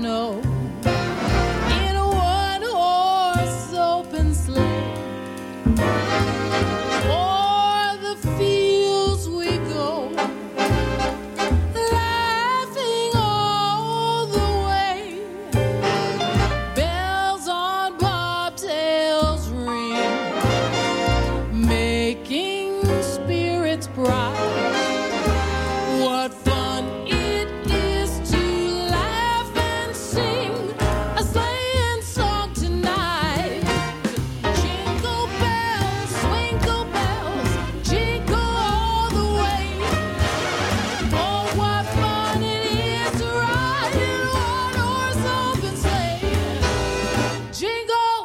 snow in a one-horse open sleigh. O'er the fields we go, laughing all the way. Bells on bobtails ring, making spirits bright. What fun it is to laugh and sing a sleighing song tonight. Jingle bells, jingle all the way. Oh, what fun it is to ride in a one-horse open sleigh. Jingle,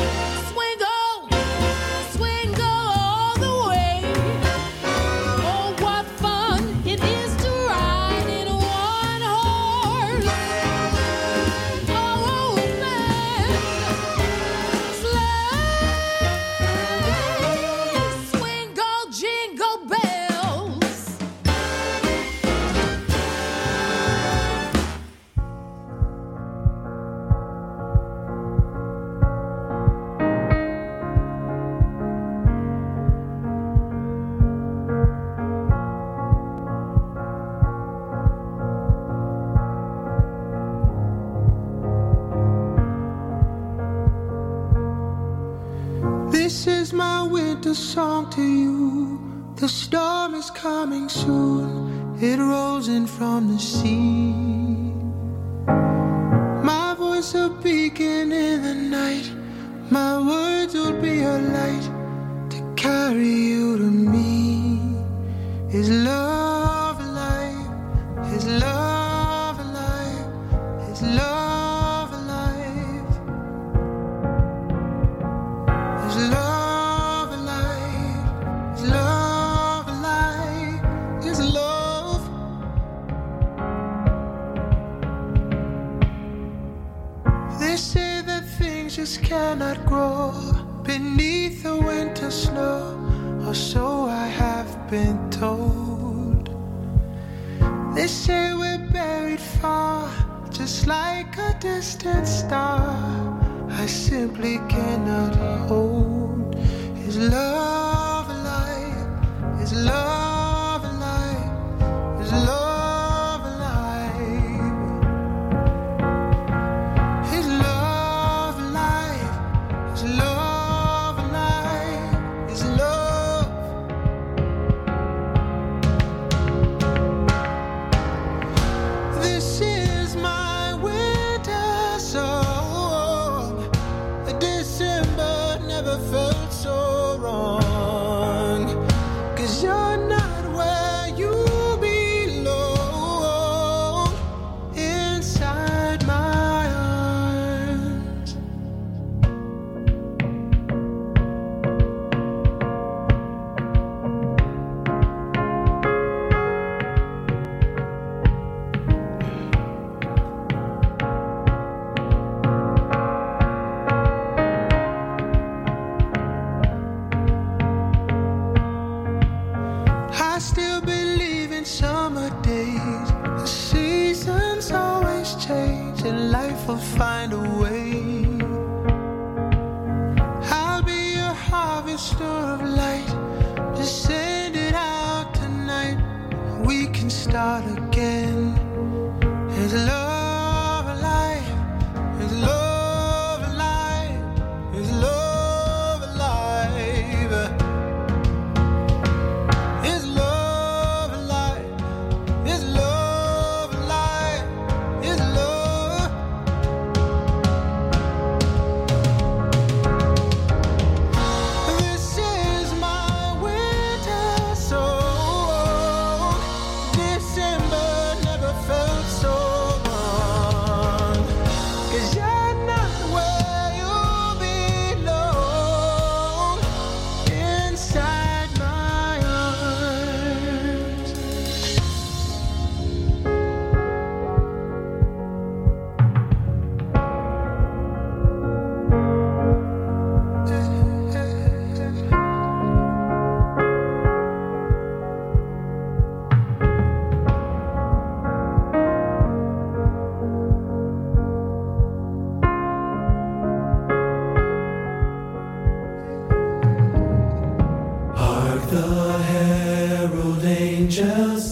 swingle all the way. Oh, what fun it is to ride in a one-horse open sleigh. Swingle, jingle bells. This is my winter song to you. The storm is coming soon. It rolls in from the sea. My voice a beacon in the night. My words will be a light to carry you to me. Is love alive? Is love alive? Is love alive? Is love alive? Is love alive? Is love? They say that things just cannot grow beneath the winter snow, or so I have been told. They say we're buried far, just like a distant star. I simply cannot hold. Is love alive? Is love alive? Is love alive? Is love alive? Is love alive? Is love? This is my winter song. December never felt so wrong. 'Cause you're not where you belong. Inside my arms. I still believe in summer days. The seasons always change and life will find a way. I'll be your harvester of light. Just send it out tonight. We can start again. Is love alive? Is love alive? Is love alive? Is love alive? Is love alive? Is love?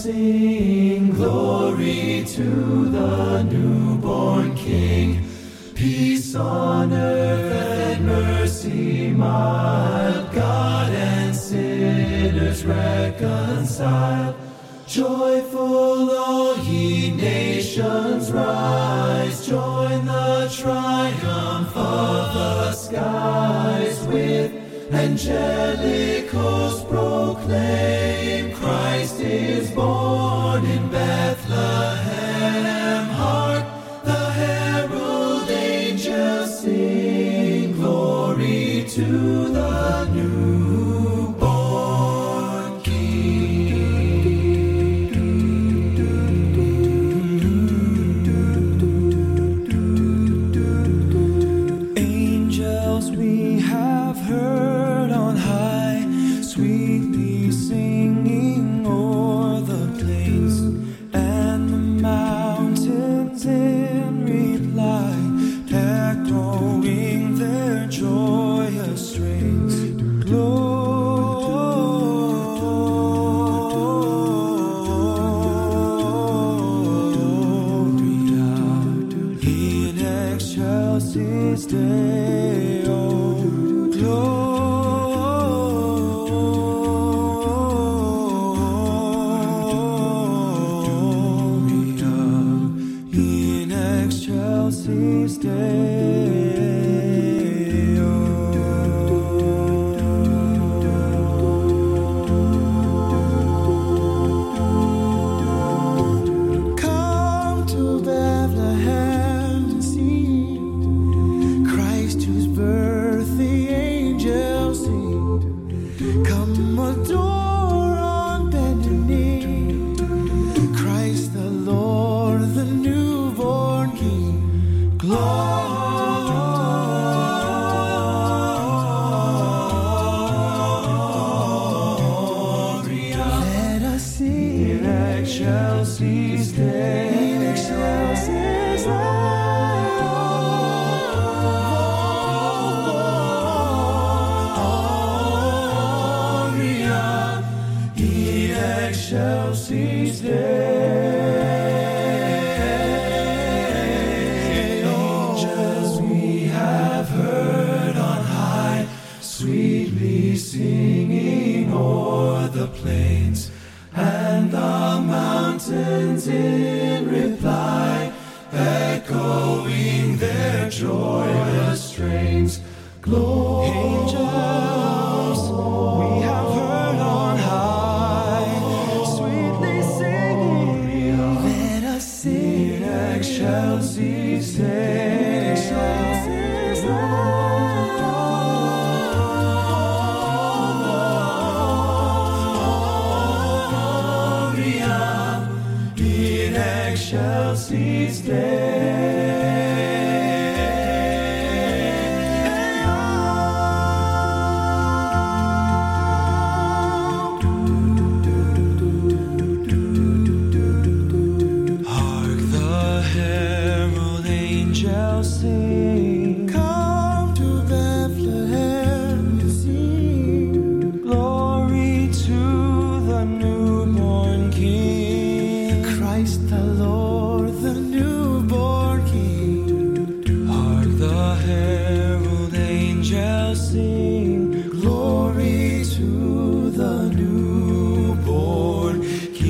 sing glory to the newborn King. Peace on earth and mercy mild, God and sinners reconciled. Joyful all ye nations rise, join the triumph of the skies. With angelic hosts proclaim, Christ is born in Bethlehem. Hark, the herald angels sing, glory to the newborn King. Angels we have heard on high, sweetly singing o'er the plains and the mountains in reply, echoing their joyous strains. Gloria in excelsis Deo. Gloria in excelsis Deo. Come to Bethlehem to see Christ, whose birth the angels sing. Come adore on bended knee, Christ the Lord, the newborn King. Gloria. Let us sing in excelsis Deo. In excelsis Gloria. In excelsis Deo. Angels we have heard on high, sweetly singing o'er the plains and the mountains in reply, echoing their joyous strains. Angels we have heard on high, sweetly singing. Let us sing in excelsis Gloria in excelsis Hark, the herald angels sing. Come to Bethlehem to see. Glory to the newborn King. Christ the Lord, the newborn King. Hark, the herald angels sing. Glory to the newborn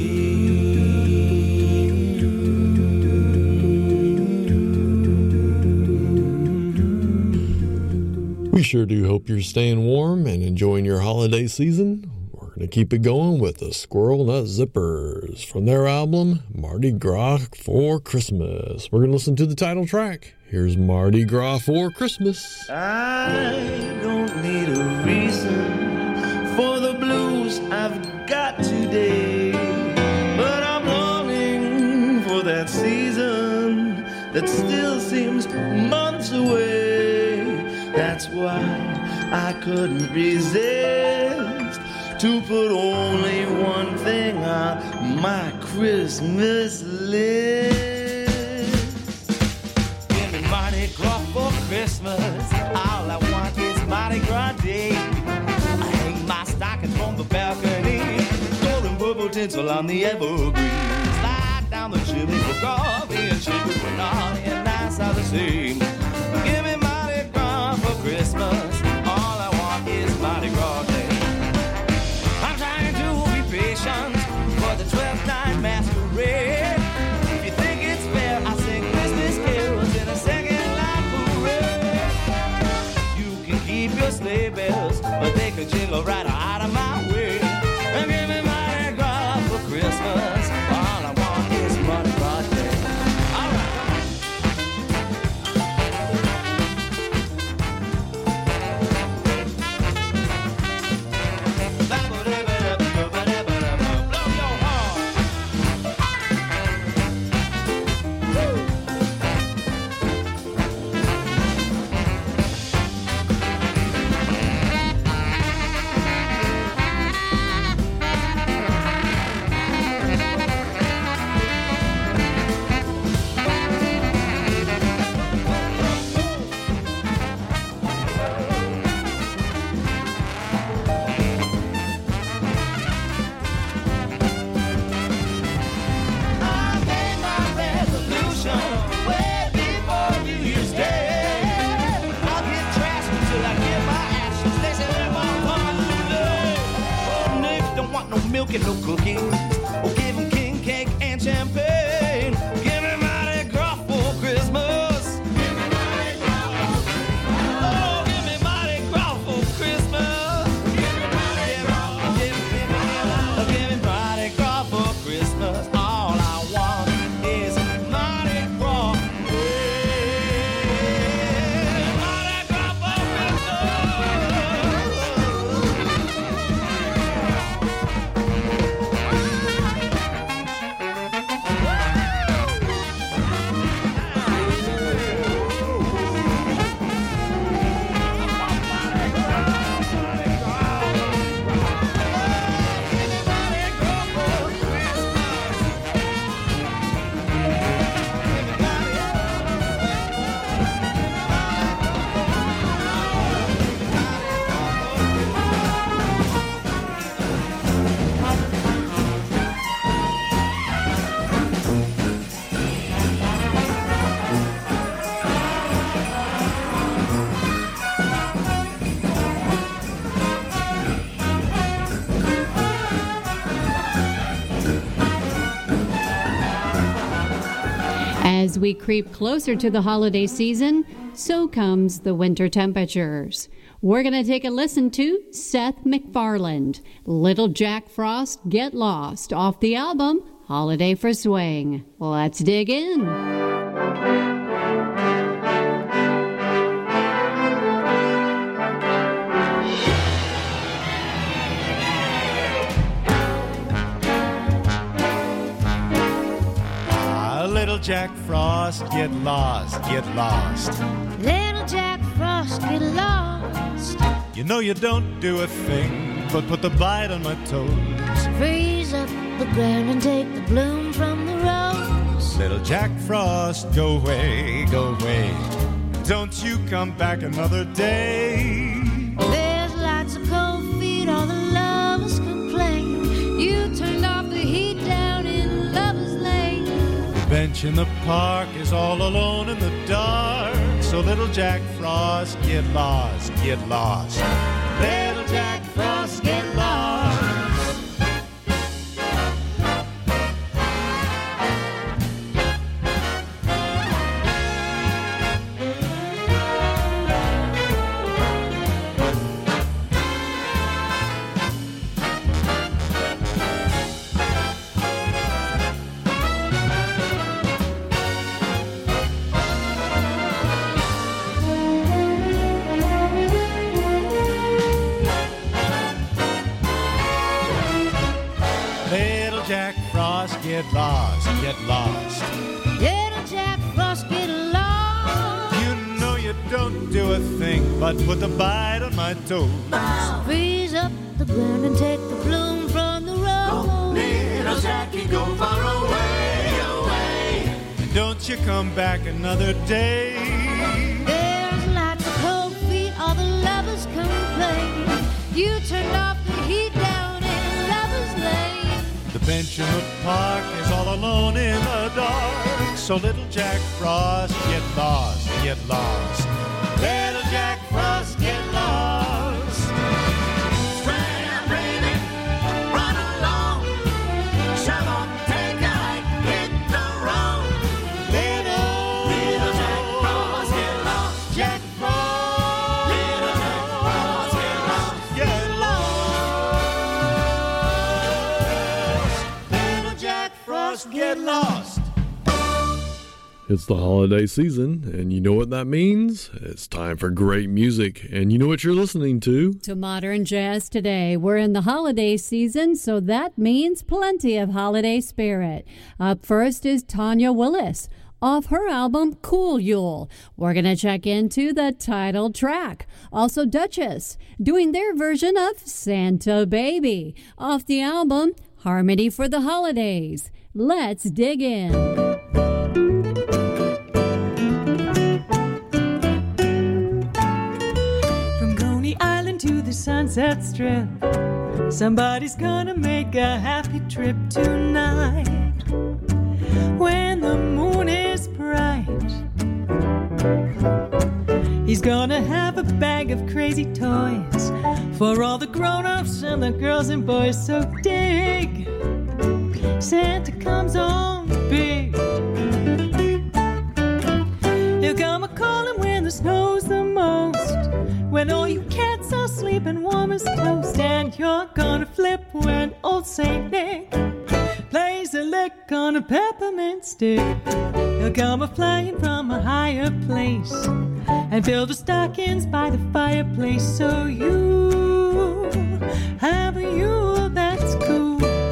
King. We sure do hope you're staying warm and enjoying your holiday season. We're going to keep it going with the Squirrel Nut Zippers from their album Mardi Gras for Christmas. We're going to listen to the title track. Here's Mardi Gras for Christmas. I don't need a reason for the blues I've got today, but I'm longing for that season that still seems months away. That's why I couldn't resist to put only one thing on my Christmas list. Give me Mardi Gras for Christmas. All I want is Mardi Gras Day. I hang my stockings from the balcony. Golden bubble tinsel on the evergreen. Slide down the chimney for coffee and sugar for naughty and nice are the same. Give me Mardi Gras for Christmas. All I want is Mardi Gras Day. I'm trying to be patient for the 12th night masquerade. If you think it's fair, I'll sing Christmas carols in a second line parade. You can keep your sleigh bells, but they could jingle right out of my way. And give me Mardi Gras for Christmas. All I want is Mardi Gras Day. All right, come on. Blow your horn. I made my resolution way before New Year's Day. I'll get trashed until I get my ashes. They say they're all on today. Oh, Nick don't want no milk and no cookies. Oh, give him king cake and champagne. Give me Mardi Gras for Christmas. Give me Mardi Gras for Christmas. Oh, give me Mardi Gras for Christmas. Give me Mardi Gras. Give me Mardi Gras for Christmas. All I want is Mardi Gras. Yeah, Mardi Gras for As we creep closer to the holiday season, so comes the winter temperatures. We're going to take a listen to Seth MacFarlane, Little Jack Frost Get Lost, off the album Holiday for Swing. Let's dig in. Little Jack Frost, get lost, get lost. Little Jack Frost, get lost. You know you don't do a thing but put the bite on my toes. Freeze up the ground and take the bloom from the rose. Little Jack Frost, go away, go away. Don't you come back another day. There's lots of cold feet, all the lovers complain. You turned off the heat down in Lover's Lane. The bench in the park is all alone in the dark. So little Jack Frost, get lost, get lost. Little Jack Frost, get lost. Get lost, get lost. Little Jack Frost, get lost. You know you don't do a thing but put the bite on my toes. Freeze up the ground and take the bloom from the rose. Go, little Jackie, go far away, away. Don't you come back another day. There's lots of cold feet, all the lovers complain. You turned off the heat down in Lover's Lane. The bench in the park is all alone in the dark. So little Jack Frost, get lost, get lost. Little Jack Frost, get lost. Swam, baby, run along. Shove on, take a hike, hit the road. Little Jack Frost, get lost. Jack Frost, Little Jack Frost, get lost. get lost. Little Jack Frost, get lost. It's the holiday season, and you know what that means? It's time for great music, and you know what you're listening to? To Modern Jazz Today. We're in the holiday season, so that means plenty of holiday spirit. Up first is Tanya Willis. Off her album, Cool Yule. We're going to check into the title track. Also Duchess, doing their version of Santa Baby. Off the album, Harmony for the Holidays. Let's dig in. To the Sunset Strip, somebody's gonna make a happy trip tonight when the moon is bright. He's gonna have a bag of crazy toys for all the grown-ups and the girls and boys. So dig, Santa comes on big. He'll come a-calling when the snow's the most, when all you cats are sleeping warm as toast. And you're gonna flip when old Saint Nick plays a lick on a peppermint stick. He'll come a-flying from a higher place and fill the stockings by the fireplace. So you have a Yule that's cool.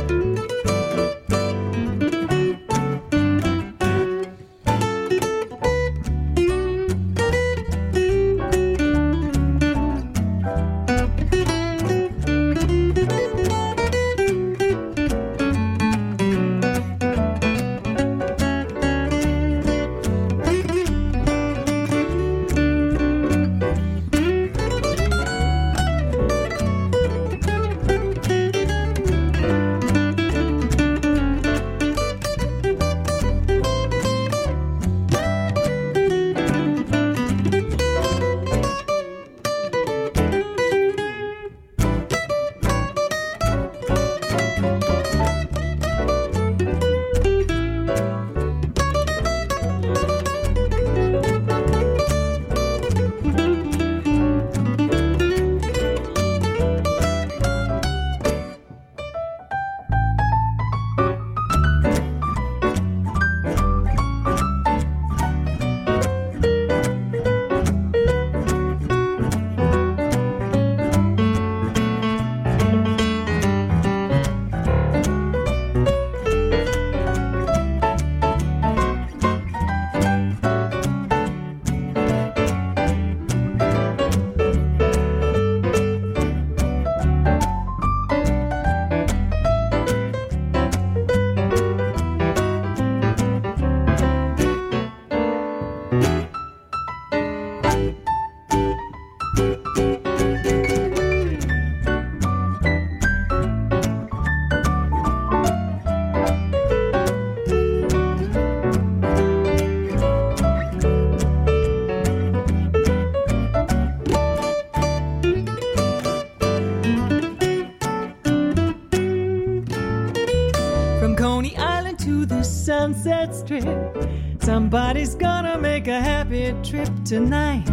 Sunset Strip, somebody's gonna make a happy trip tonight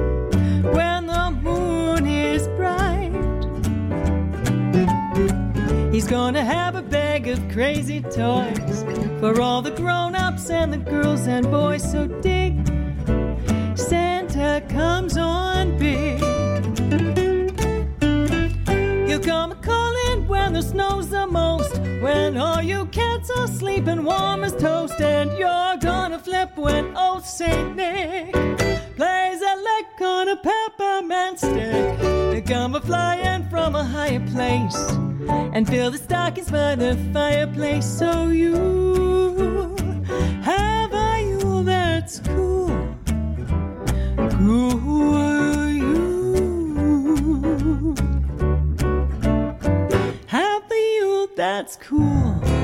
when the moon is bright. He's gonna have a bag of crazy toys for all the grown-ups and the girls and boys. So dig, Santa comes on big. He'll come a-calling when the snow's the most, when all you cats are sleeping warm as toast. And you're gonna flip when old Saint Nick plays a lick on a peppermint stick. He'll come a-flying from a higher place and fill the stockings by the fireplace. So you have a Yule that's cool, cool you. Have a Yule that's cool.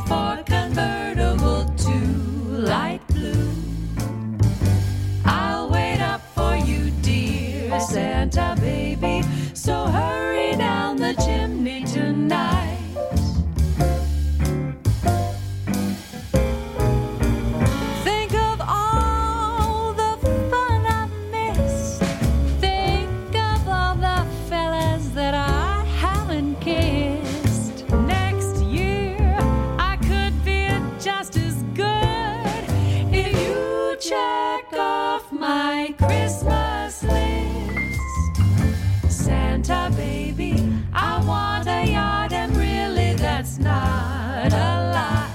for convertible to light blue. I'll wait up for you, dear Santa baby, so hurry down the chimney tonight. Think of all the fun I've missed. Think of all the fellas that I haven't kissed. Next year I could be just as good if you check off my Christmas list. Santa baby, I want a yacht, and really that's not a lot.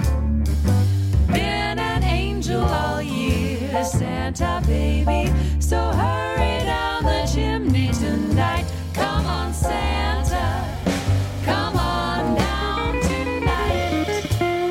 Been an angel all year, Santa baby, so hurry down the chimney tonight. Come on, Santa, come on down tonight.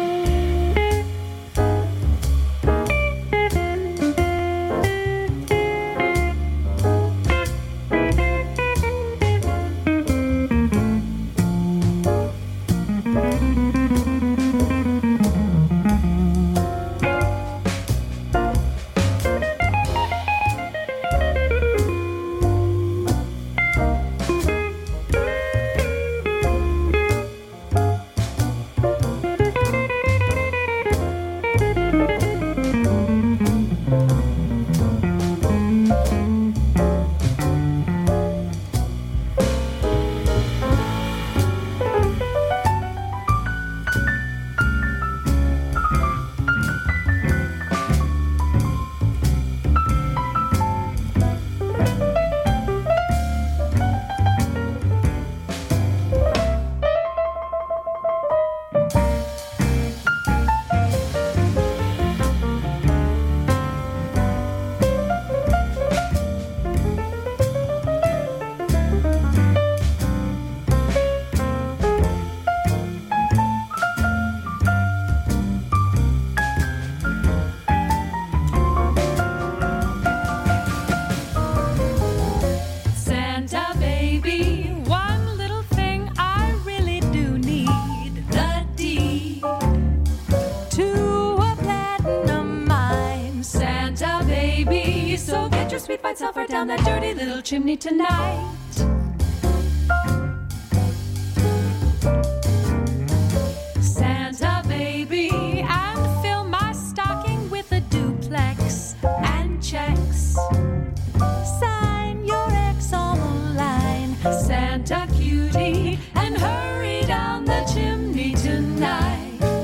Santa baby, one little thing I really do need, the deed to a platinum mine. Santa baby, so get your sweet white self right down that dirty little chimney tonight. Santa baby, and fill my stocking with a duplex and checks. Sign your ex on the line, Santa cutie, and hurry down the chimney tonight.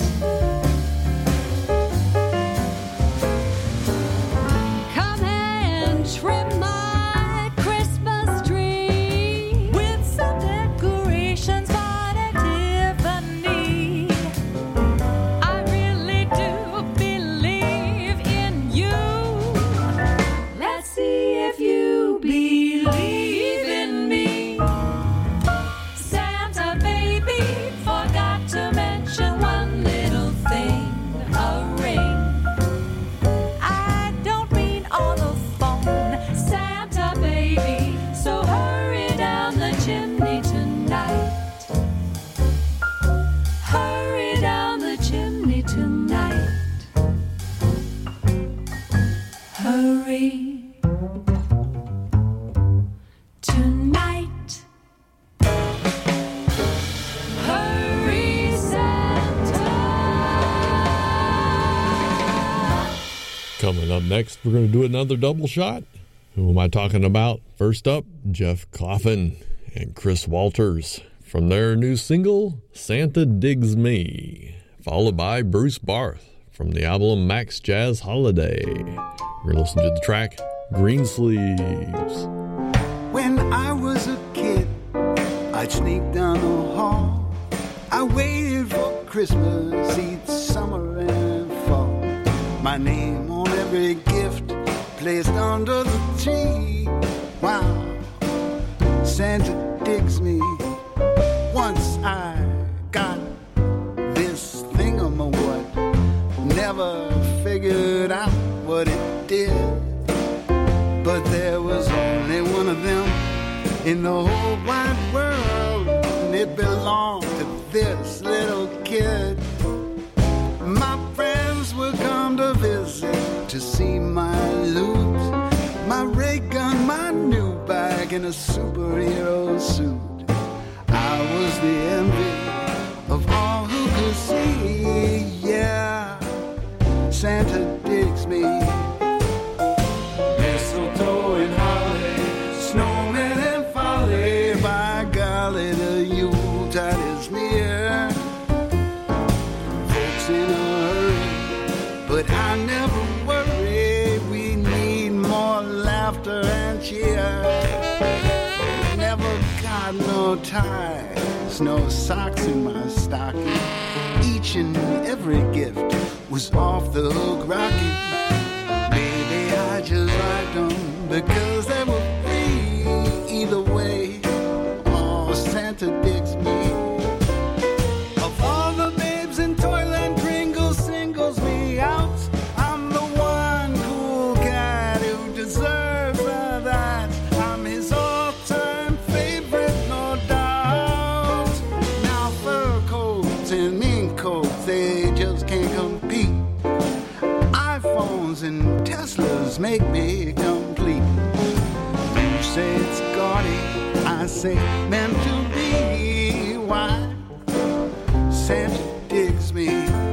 Come and trim my Christmas tree with some decorations bought at Tiffany. I really do believe in you. Let's see if you believe in me. Santa baby, forgot to mention one little thing, a ring. I don't mean on the phone, Santa baby, so hurry down the chimney tonight. Hurry down the chimney tonight. Hurry tonight. Hurry, Santa. Coming up next, we're going to do another double shot. Who am I talking about? First up, Jeff Coffin and Chris Walters from their new single, Santa Digs Me, followed by Bruce Barth from the album Max Jazz Holiday. We're going to listen to the track, Greensleeves. When I was a kid, I'd sneak down the hall. I waited for Christmas each summer and fall. My name on every gift placed under the tree. Wow, Santa digs me. Once I got this thingamabout, never figured out what it did. But there was only one of them in the whole wide world, and it belonged to this little kid. a superhero suit. I was the envy of all who could see. Yeah, Santa digs me. Mistletoe and holly, snowmen and folly. By golly, the Yuletide is near. Folks in a hurry, but I never worry. We need more laughter and cheer. Never got no ties, no socks in my stocking. Each and every gift was off the hook rocking. Maybe I just liked them because they were free. Either way, oh, Santa digs me. Of all the babes in Toyland, Pringles singles me out. I'm the one cool cat who deserves that. I'm his all-time favorite, no doubt. Now fur coats and mink coats, they just can't compete. iPhones and Teslas make me complete. You say it's gaudy, I say meant to be. Why? Santa digs me.